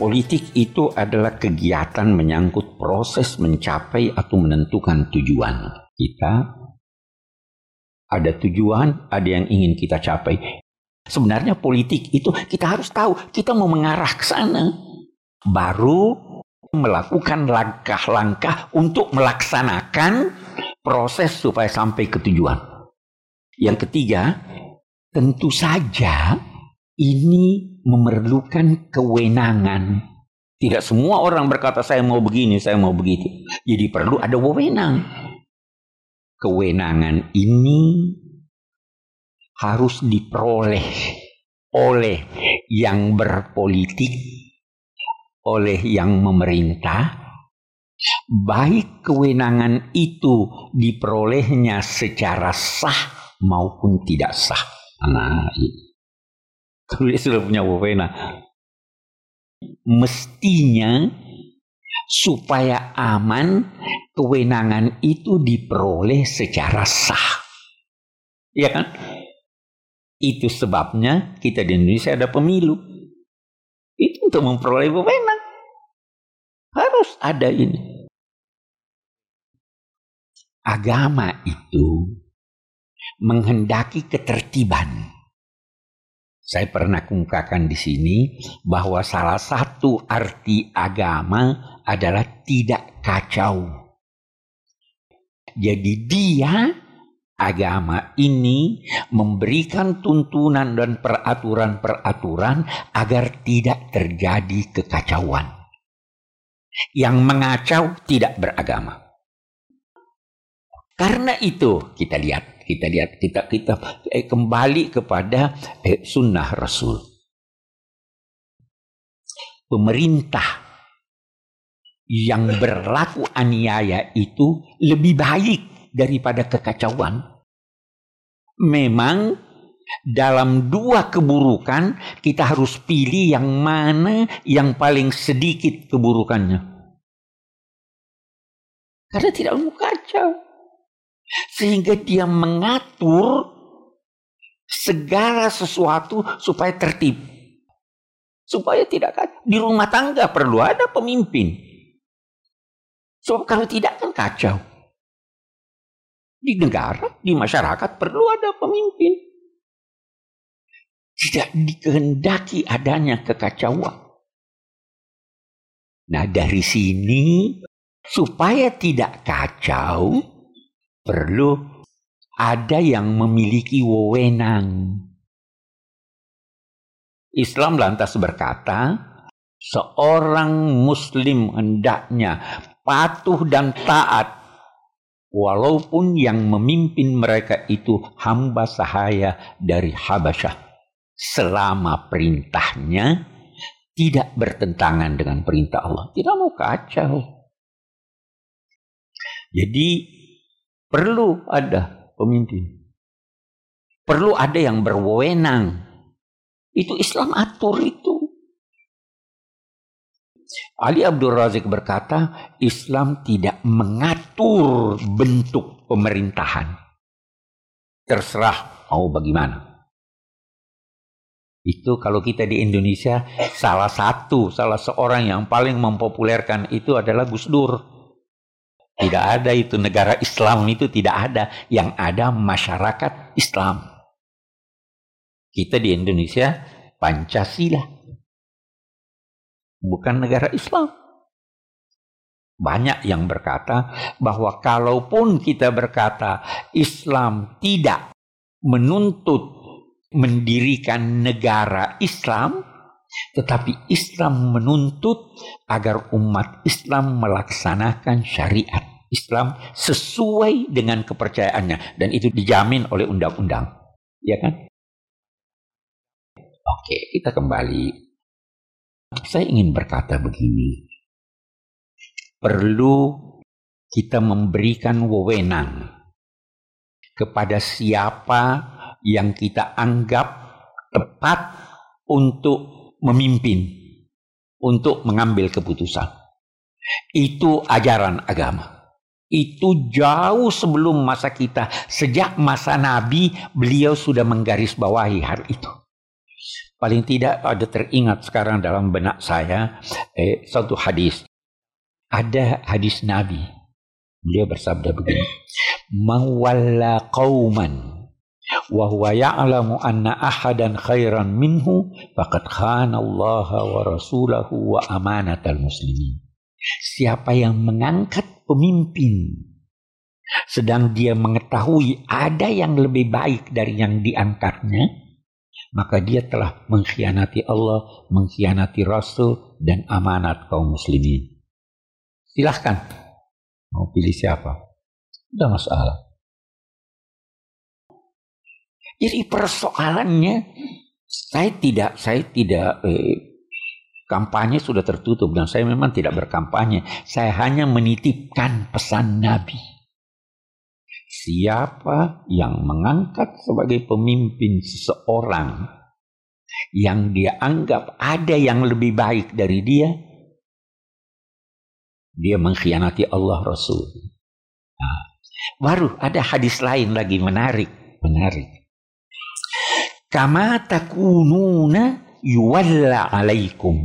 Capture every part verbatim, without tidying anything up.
Politik itu adalah kegiatan menyangkut proses mencapai atau menentukan tujuan. Kita ada tujuan, ada yang ingin kita capai. Sebenarnya politik itu kita harus tahu kita mau mengarah ke sana. Baru melakukan langkah-langkah untuk melaksanakan proses supaya sampai ke tujuan. Yang ketiga, tentu saja ini memerlukan kewenangan. Tidak semua orang berkata saya mau begini, saya mau begitu. Jadi perlu ada wewenang. Kewenangan ini harus diperoleh oleh yang berpolitik, oleh yang memerintah. Baik kewenangan itu diperolehnya secara sah maupun tidak sah. Nah, ini. Tulis sudah punya wewenang. Mestinya supaya aman, kewenangan itu diperoleh secara sah. Iya kan? Itu sebabnya kita di Indonesia ada pemilu. Itu untuk memperoleh wewenang. Harus ada ini. Agama itu menghendaki ketertiban. Saya pernah kemukakan di sini bahwa salah satu arti agama adalah tidak kacau. Jadi dia, agama ini memberikan tuntunan dan peraturan-peraturan agar tidak terjadi kekacauan. Yang mengacau tidak beragama. Karena itu kita lihat. Kita lihat, kita kita eh, kembali kepada eh, sunnah Rasul. Pemerintah yang berlaku aniaya itu lebih baik daripada kekacauan. Memang dalam dua keburukan kita harus pilih yang mana yang paling sedikit keburukannya. Karena tidak mau kacau. Sehingga dia mengatur segala sesuatu supaya tertib. Supaya tidak kacau. Di rumah tangga perlu ada pemimpin. Sebab kalau tidak kan kacau. Di negara, di masyarakat perlu ada pemimpin. Tidak dikehendaki adanya kekacauan. Nah dari sini supaya tidak kacau, perlu ada yang memiliki wewenang. Islam lantas berkata, seorang muslim hendaknya patuh dan taat, walaupun yang memimpin mereka itu hamba sahaya dari Habasyah, selama perintahnya tidak bertentangan dengan perintah Allah. Tidak mau kacau. Jadi perlu ada pemimpin. Perlu ada yang berwenang. Itu Islam atur itu. Ali Abdul Razik berkata, Islam tidak mengatur bentuk pemerintahan. Terserah mau bagaimana. Itu kalau kita di Indonesia, salah satu, salah seorang yang paling mempopulerkan itu adalah Gus Dur. Tidak ada itu negara Islam itu tidak ada. Yang ada masyarakat Islam. Kita di Indonesia Pancasila. Bukan negara Islam. Banyak yang berkata bahwa kalaupun kita berkata Islam tidak menuntut mendirikan negara Islam, tetapi Islam menuntut agar umat Islam melaksanakan syariat Islam sesuai dengan kepercayaannya, dan itu dijamin oleh undang-undang, ya kan? Oke, kita kembali. Saya ingin berkata begini, perlu kita memberikan wewenang kepada siapa yang kita anggap tepat untuk memimpin, untuk mengambil keputusan. Itu ajaran agama. Itu jauh sebelum masa kita. Sejak masa Nabi, beliau sudah menggarisbawahi hal itu. Paling tidak ada teringat sekarang dalam benak saya eh, satu hadis. Ada hadis Nabi. Beliau bersabda begini. Man walla qauman wa huwa ya'lamu anna ahadan khairan minhu faqad khana Allah wa rasulahu wa amanatal muslimin. Siapa yang mengangkat pemimpin sedang dia mengetahui ada yang lebih baik dari yang diangkatnya, maka dia telah mengkhianati Allah, mengkhianati Rasul, dan amanat kaum muslimin. Silahkan. Mau pilih siapa? Tidak masalah. Jadi persoalannya, saya tidak, saya tidak, eh, kampanye sudah tertutup, dan saya memang tidak berkampanye. Saya hanya menitipkan pesan Nabi. Siapa yang mengangkat sebagai pemimpin seseorang yang dia anggap ada yang lebih baik dari dia, dia mengkhianati Allah Rasul. Nah, baru ada hadis lain lagi menarik, menarik. Kama takununa yuwalla alaikum.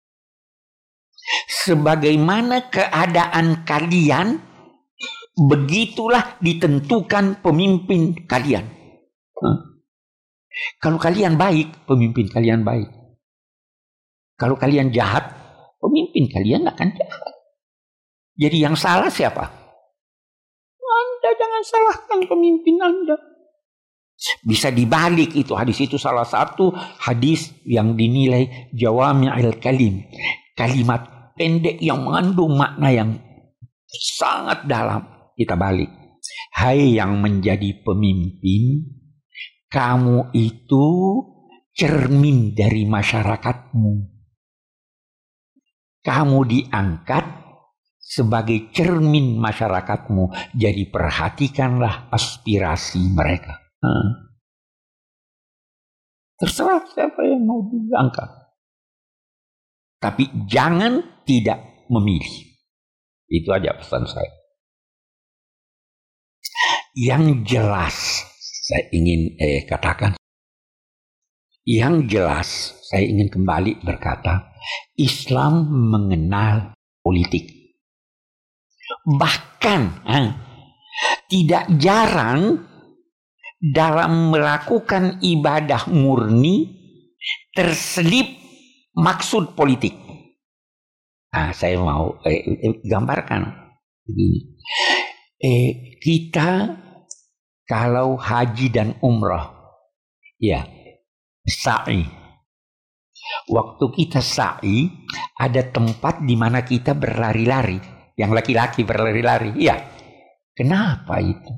Sebagaimana keadaan kalian, begitulah ditentukan pemimpin kalian. Huh? Kalau kalian baik, pemimpin kalian baik. Kalau kalian jahat, pemimpin kalian akan jahat. Jadi yang salah siapa? Anda jangan salahkan pemimpin Anda. Bisa dibalik itu. Hadis itu salah satu hadis yang dinilai jawami'il kalim. Kalimat pendek yang mengandung makna yang sangat dalam. Kita balik. Hai yang menjadi pemimpin, kamu itu cermin dari masyarakatmu. Kamu diangkat sebagai cermin masyarakatmu. Jadi perhatikanlah aspirasi mereka. Hmm. Terserah siapa yang mau diangkat. Tapi jangan tidak memilih. Itu aja pesan saya. Yang jelas saya ingin eh, katakan, yang jelas saya ingin kembali berkata, Islam mengenal politik. Bahkan eh, tidak jarang dalam melakukan ibadah murni terselip maksud politik. Nah, saya mau eh, eh, gambarkan begini. Eh, kita kalau haji dan umrah, ya, sa'i. Waktu kita sa'i, ada tempat di mana kita berlari-lari. Yang laki-laki berlari-lari, ya. Kenapa itu?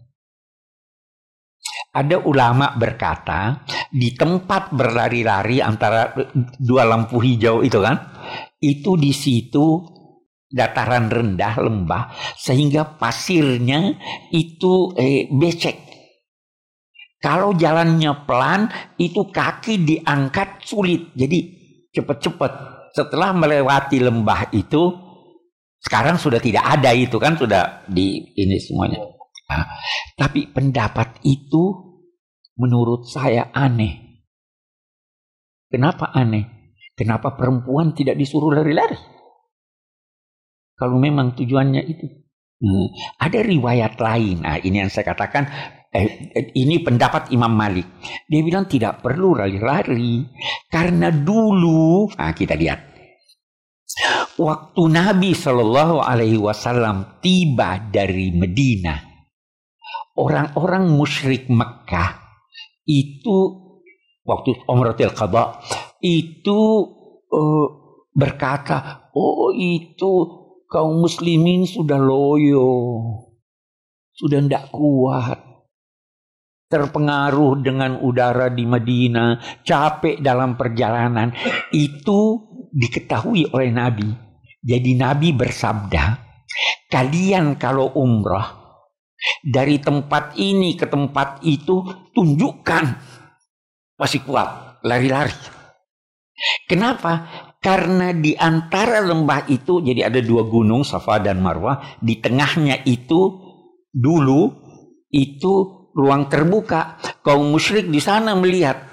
Ada ulama berkata, di tempat berlari-lari antara dua lampu hijau itu kan, itu di situ dataran rendah, lembah, sehingga pasirnya itu eh, becek. Kalau jalannya pelan, itu kaki diangkat sulit. Jadi cepat-cepat. Setelah melewati lembah itu, sekarang sudah tidak ada itu kan, sudah di ini semuanya. Nah, tapi pendapat itu menurut saya aneh. Kenapa aneh? Kenapa perempuan tidak disuruh lari-lari? Kalau memang tujuannya itu. Hmm. Ada riwayat lain. Nah, ini yang saya katakan. Eh, ini pendapat Imam Malik. Dia bilang tidak perlu lari-lari. Karena dulu. Nah, kita lihat. Waktu Nabi Shallallahu Alaihi Wasallam tiba dari Medina. Orang-orang musyrik Mekah. Itu. Waktu Umratul Qadha. Itu uh, berkata. Oh itu. Kaum muslimin sudah loyo, sudah tidak kuat, terpengaruh dengan udara di Madinah, capek dalam perjalanan. Itu diketahui oleh Nabi. Jadi Nabi bersabda, kalian kalau umrah dari tempat ini ke tempat itu tunjukkan masih kuat, lari-lari. Kenapa? Karena di antara lembah itu, jadi ada dua gunung, Safa dan Marwah. Di tengahnya itu dulu itu ruang terbuka. Kaum musyrik di sana melihat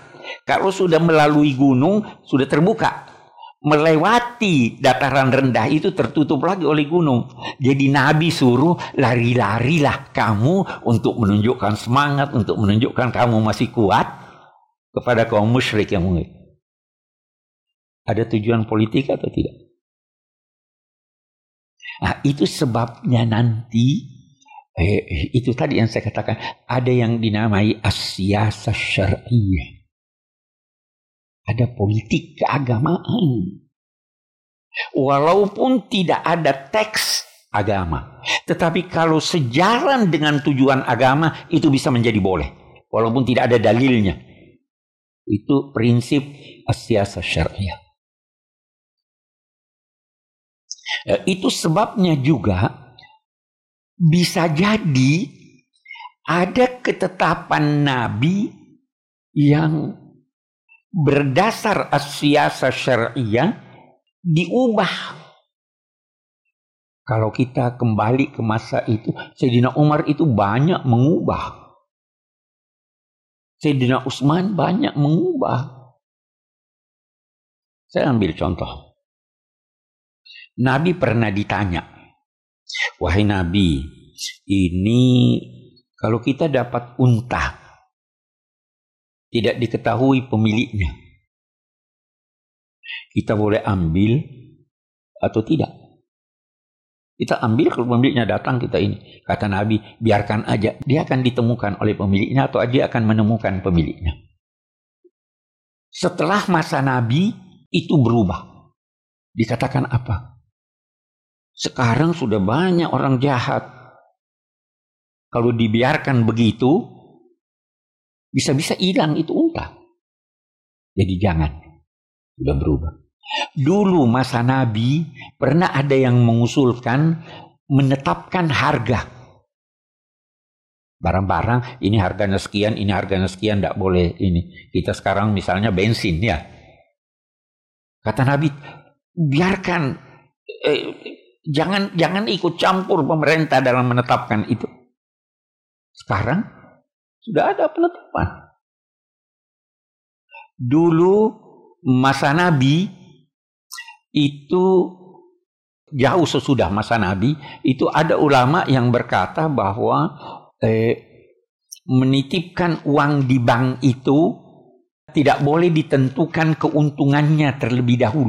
Kalau sudah melalui gunung, sudah terbuka. Melewati dataran rendah itu tertutup lagi oleh gunung. Jadi Nabi suruh lari-larilah kamu untuk menunjukkan semangat, untuk menunjukkan kamu masih kuat kepada kaum musyrik yang mungkin. Ada tujuan politik atau tidak? Nah, itu sebabnya nanti eh, itu tadi yang saya katakan, ada yang dinamai as-siyasah syar'iyyah. Ada politik keagamaan. Walaupun tidak ada teks agama. Tetapi kalau sejalan dengan tujuan agama, itu bisa menjadi boleh. Walaupun tidak ada dalilnya. Itu prinsip as-siyasah syar'iyyah. Itu sebabnya juga bisa jadi ada ketetapan Nabi yang berdasar as-siyasah syar'iyyah diubah. Kalau kita kembali ke masa itu, Sayyidina Umar itu banyak mengubah. Sayyidina Utsman banyak mengubah. Saya ambil contoh. Nabi pernah ditanya, wahai Nabi, ini kalau kita dapat unta, tidak diketahui pemiliknya, kita boleh ambil atau tidak? Kita ambil kalau pemiliknya datang kita ini. Kata Nabi, biarkan aja, dia akan ditemukan oleh pemiliknya atau dia akan menemukan pemiliknya. Setelah masa Nabi itu berubah. Dikatakan apa? Sekarang sudah banyak orang jahat. Kalau dibiarkan begitu, bisa-bisa hilang itu unta. Jadi jangan. Sudah berubah. Dulu masa Nabi pernah ada yang mengusulkan menetapkan harga. Barang-barang ini harganya sekian, ini harganya sekian, tidak boleh ini. Kita sekarang misalnya bensin ya. Kata Nabi, biarkan, eh, jangan jangan ikut campur pemerintah dalam menetapkan itu. Sekarang sudah ada penetapan. Dulu masa Nabi itu jauh sesudah masa Nabi itu ada ulama yang berkata bahwa eh, menitipkan uang di bank itu tidak boleh ditentukan keuntungannya terlebih dahulu.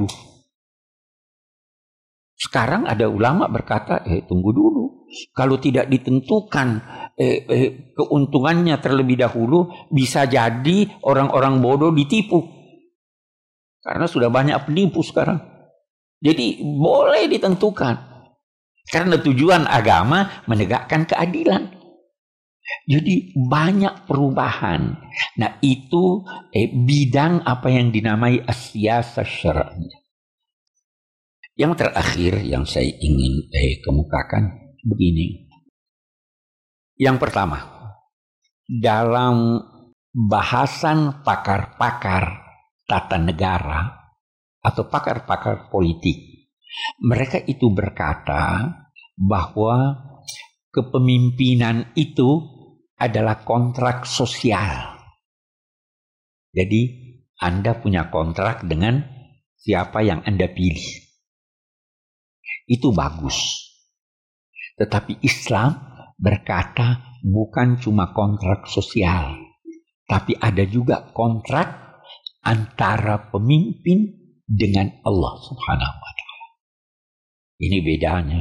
Sekarang ada ulama berkata, eh tunggu dulu. Kalau tidak ditentukan eh, eh, keuntungannya terlebih dahulu, bisa jadi orang-orang bodoh ditipu. Karena sudah banyak penipu sekarang. Jadi boleh ditentukan. Karena tujuan agama menegakkan keadilan. Jadi banyak perubahan. Nah itu eh, bidang apa yang dinamai as-siyasah syar'iyyah. Yang terakhir yang saya ingin eh, kemukakan begini. Yang pertama, dalam bahasan pakar-pakar tata negara atau pakar-pakar politik, mereka itu berkata bahwa kepemimpinan itu adalah kontrak sosial. Jadi Anda punya kontrak dengan siapa yang Anda pilih. Itu bagus. Tetapi Islam berkata bukan cuma kontrak sosial, tapi ada juga kontrak antara pemimpin dengan Allah Subhanahu wa taala. Ini bedanya.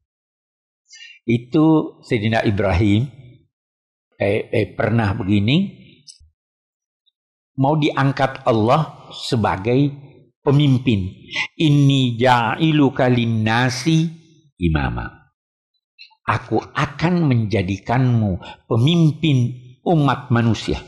Itu Sayyidina Ibrahim eh, eh, pernah begini, mau diangkat Allah sebagai pemimpin. Inni ja'iluka linnasi imama. Aku akan menjadikanmu pemimpin umat manusia.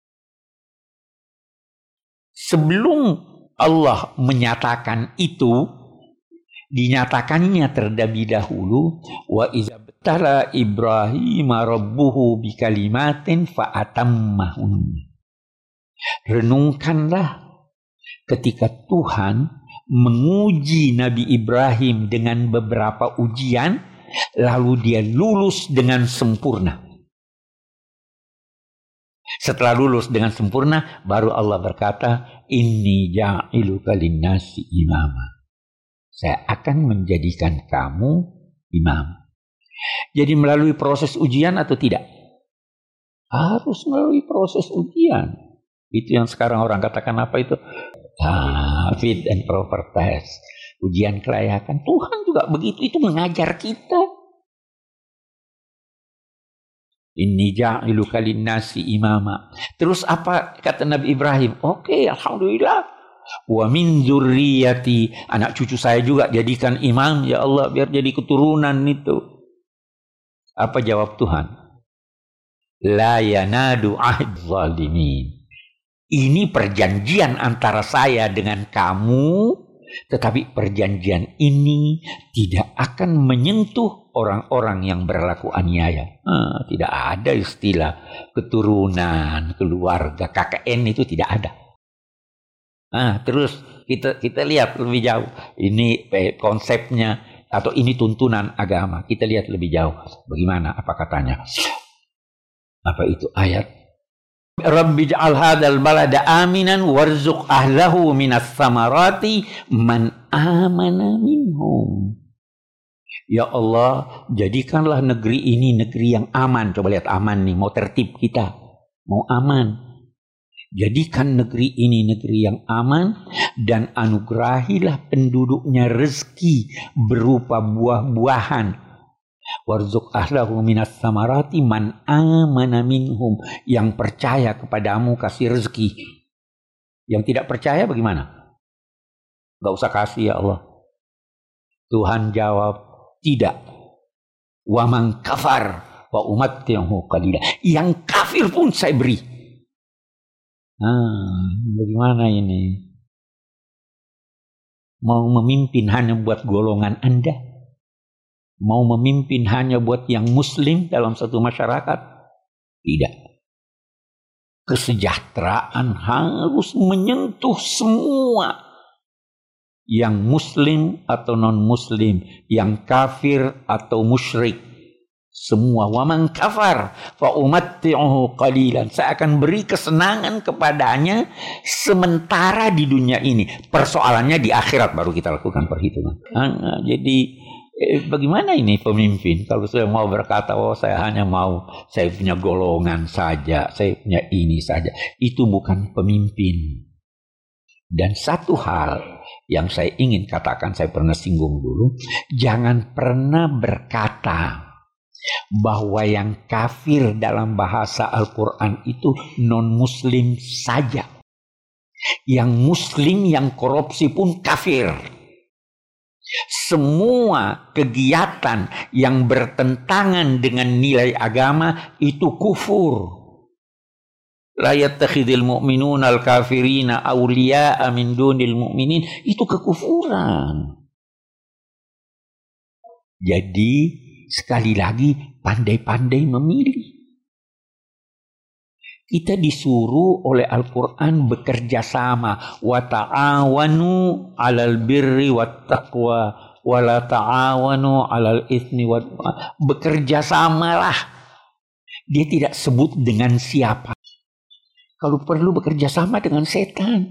Sebelum Allah menyatakan itu, dinyatakannya terlebih dahulu, wa iza btala Ibrahim rabbuhu bikalimatin fa'atammahun. Renungkanlah ketika Tuhan menguji Nabi Ibrahim dengan beberapa ujian, lalu dia lulus dengan sempurna. Setelah lulus dengan sempurna, baru Allah berkata, inni ja'iluka linnasi imama. Saya akan menjadikan kamu imam. Jadi melalui proses ujian atau tidak? Harus melalui proses ujian. Itu yang sekarang orang katakan apa itu? Ah, fit and proper test. Ujian kelayakan. Tuhan juga begitu. Itu mengajar kita. Inni ja'iluka linnasi imama. Terus apa kata Nabi Ibrahim? Oke, okay, alhamdulillah. Wa min dzurriyyati, anak cucu saya juga jadikan imam ya Allah, biar jadi keturunan itu. Apa jawab Tuhan? La yanadu ahd zalimin. Ini perjanjian antara saya dengan kamu, tetapi perjanjian ini tidak akan menyentuh orang-orang yang berlaku aniaya. Ah, tidak ada istilah keturunan, keluarga, K K N itu tidak ada. Ah, terus kita kita lihat lebih jauh. Ini eh, konsepnya atau ini tuntunan agama. Kita lihat lebih jauh. Bagaimana? Apa katanya? Apa itu ayat? Rabbi ja'al hadzal balada aminan warzuq ahlahu minas samarati man amana minhum. Ya Allah, jadikanlah negeri ini negeri yang aman. Coba lihat aman nih, mau tertib kita. Mau aman. Jadikan negeri ini negeri yang aman dan anugerahilah penduduknya rezeki berupa buah-buahan. Warzuq ahlahu minas samarati man amana minhum. Yang percaya kepadamu kasih rezeki. Yang tidak percaya bagaimana? Gak usah kasih ya Allah. Tuhan jawab, tidak. Wa man kafar wa umatti'uhu qalila. Yang kafir pun saya beri. Nah, bagaimana ini? Mau memimpin hanya buat golongan Anda? Mau memimpin hanya buat yang muslim dalam satu masyarakat? Tidak. Kesejahteraan harus menyentuh semua. Yang muslim atau non-muslim, yang kafir atau musyrik, semua. Wa man kafar fa umatti'uhu qalilan. Saya akan beri kesenangan kepadanya sementara di dunia ini. Persoalannya di akhirat baru kita lakukan perhitungan. Nah, jadi eh, bagaimana ini pemimpin? Kalau saya mau berkata, oh saya hanya mau, saya punya golongan saja, saya punya ini saja. Itu bukan pemimpin. Dan satu hal yang saya ingin katakan, saya pernah singgung dulu, jangan pernah berkata bahwa yang kafir dalam bahasa Al-Quran itu non-muslim saja. Yang muslim yang korupsi pun kafir. Semua kegiatan yang bertentangan dengan nilai agama itu kufur. La yattakhidul mu'minuna al-kafirina awliya'a min dunil mu'minin. Itu kekufuran. Jadi sekali lagi pandai-pandai memilih. Kita disuruh oleh Al-Quran bekerja sama. Wa ta'awanu 'alal birri wat taqwa wa la ta'awanu 'alal itsmi wat. Bekerja samalah. Dia tidak sebut dengan siapa. Kalau perlu bekerja sama dengan setan.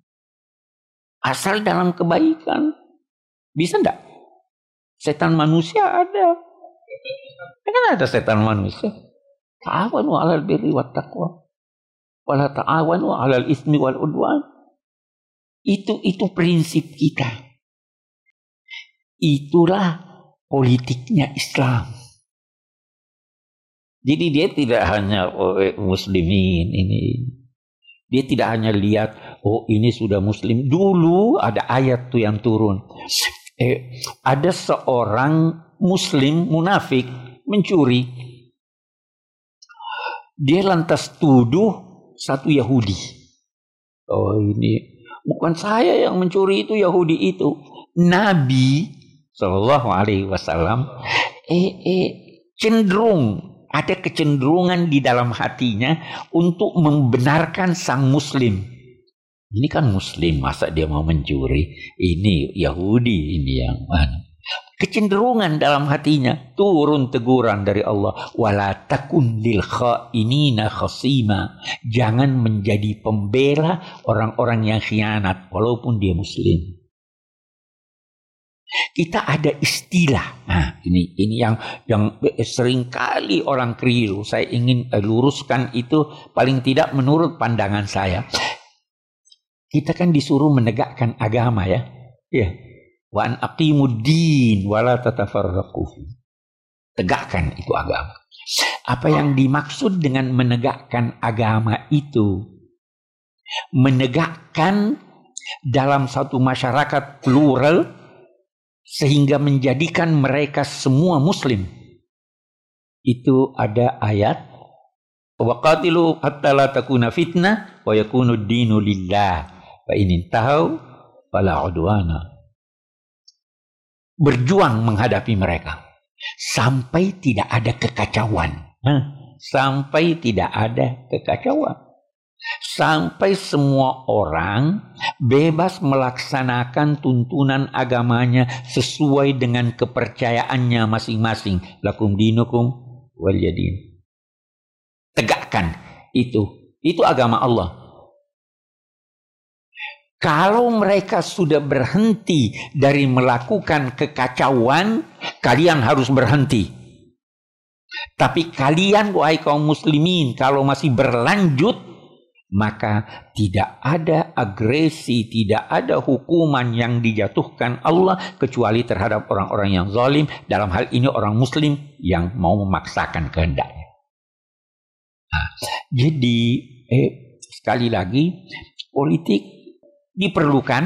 Asal dalam kebaikan. Bisa enggak? Setan manusia ada. Kan ada setan manusia. Ta'awanu 'alal birri wat taqwa wa la ta'awanu 'alal itsmi wal 'udwan. Itu itu prinsip kita. Itulah politiknya Islam. Jadi dia tidak hanya oh, muslimin ini. Dia tidak hanya lihat, oh ini sudah muslim. Dulu ada ayat tuh yang turun. Eh, ada seorang muslim munafik mencuri. Dia lantas tuduh satu Yahudi. Oh ini bukan saya yang mencuri, itu Yahudi itu. Nabi Shallallahu Alaihi Wasallam eh, eh, cenderung ada kecenderungan di dalam hatinya untuk membenarkan sang muslim. Ini kan muslim, masa dia mau mencuri? Ini Yahudi ini yang mana? kecenderungan dalam hatinya, turun teguran dari Allah, wala takun lil khainina khasima, jangan menjadi pembela orang-orang yang khianat walaupun dia muslim. Kita ada istilah, nah ini ini yang yang sering kali orang keliru. Saya ingin luruskan itu, paling tidak menurut pandangan saya. Kita kan disuruh menegakkan agama, ya, ya. Wa an aqimuddin wa la tatafarraqu fi. Tegakkan itu agama. Apa yang dimaksud dengan menegakkan agama itu? Menegakkan dalam satu masyarakat plural sehingga menjadikan mereka semua muslim. Itu ada ayat wa qatilu hatta la takuna fitnah wa yakunu ad-dinu lillah fa in intahu fala udwana. Berjuang menghadapi mereka sampai tidak ada kekacauan, nah, sampai tidak ada kekacauan, sampai semua orang bebas melaksanakan tuntunan agamanya sesuai dengan kepercayaannya masing-masing. Lakum dinukum waliyadin. Tegakkan itu, itu agama Allah. Kalau mereka sudah berhenti dari melakukan kekacauan, kalian harus berhenti. Tapi kalian, wahai kaum muslimin, kalau masih berlanjut, maka tidak ada agresi, tidak ada hukuman yang dijatuhkan Allah kecuali terhadap orang-orang yang zalim. Dalam hal ini orang muslim yang mau memaksakan kehendaknya. Nah, jadi eh, sekali lagi, politik diperlukan,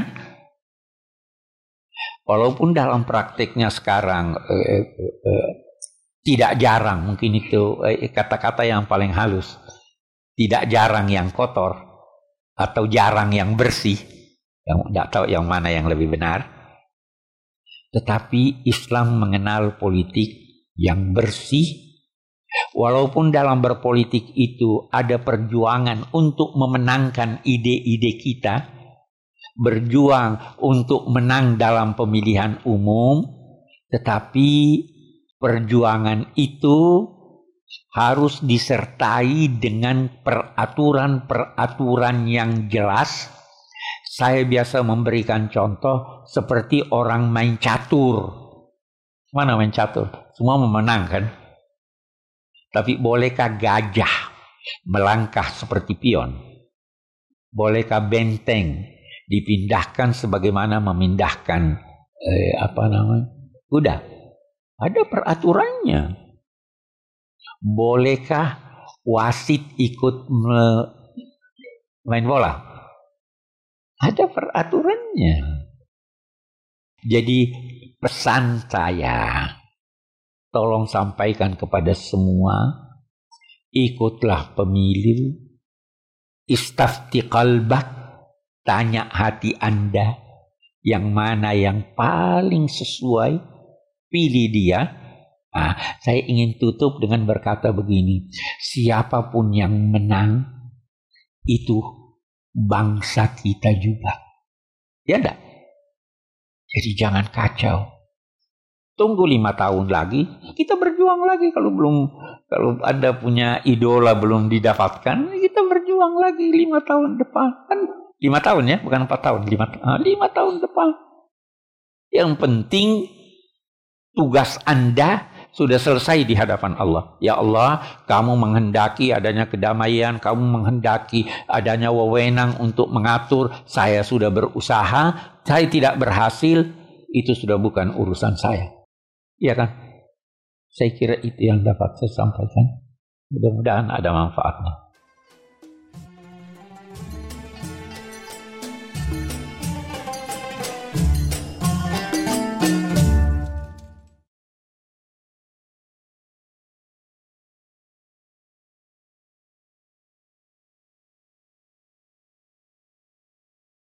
walaupun dalam praktiknya sekarang eh, eh, tidak jarang, mungkin itu eh, kata-kata yang paling halus, tidak jarang yang kotor atau jarang yang bersih, yang tidak tahu yang mana yang lebih benar. Tetapi Islam mengenal politik yang bersih, walaupun dalam berpolitik itu ada perjuangan untuk memenangkan ide-ide kita, berjuang untuk menang dalam pemilihan umum, tetapi perjuangan itu harus disertai dengan peraturan-peraturan yang jelas. Saya biasa memberikan contoh seperti orang main catur. Mana main catur? Semua memenang kan? Tapi bolehkah gajah melangkah seperti pion? Bolehkah benteng dipindahkan sebagaimana memindahkan eh, apa namanya kuda? Ada peraturannya. Bolehkah wasit ikut me, main bola? Ada peraturannya. Jadi pesan saya, tolong sampaikan kepada semua, ikutlah pemilu, istafti qalbak, tanya hati Anda yang mana yang paling sesuai, pilih dia. Nah, saya ingin tutup dengan berkata begini, siapapun yang menang itu bangsa kita juga, ya enggak? Jadi jangan kacau. Tunggu lima tahun lagi, kita berjuang lagi. Kalau belum, kalau Anda punya idola belum didapatkan, kita berjuang lagi lima tahun depan. Kan lima tahun ya, bukan empat tahun, lima, lima tahun depan. Yang penting tugas Anda sudah selesai di hadapan Allah. Ya Allah, kamu menghendaki adanya kedamaian, kamu menghendaki adanya wewenang untuk mengatur. Saya sudah berusaha, saya tidak berhasil, itu sudah bukan urusan saya. Iya kan? Saya kira itu yang dapat saya sampaikan. Mudah-mudahan ada manfaatnya.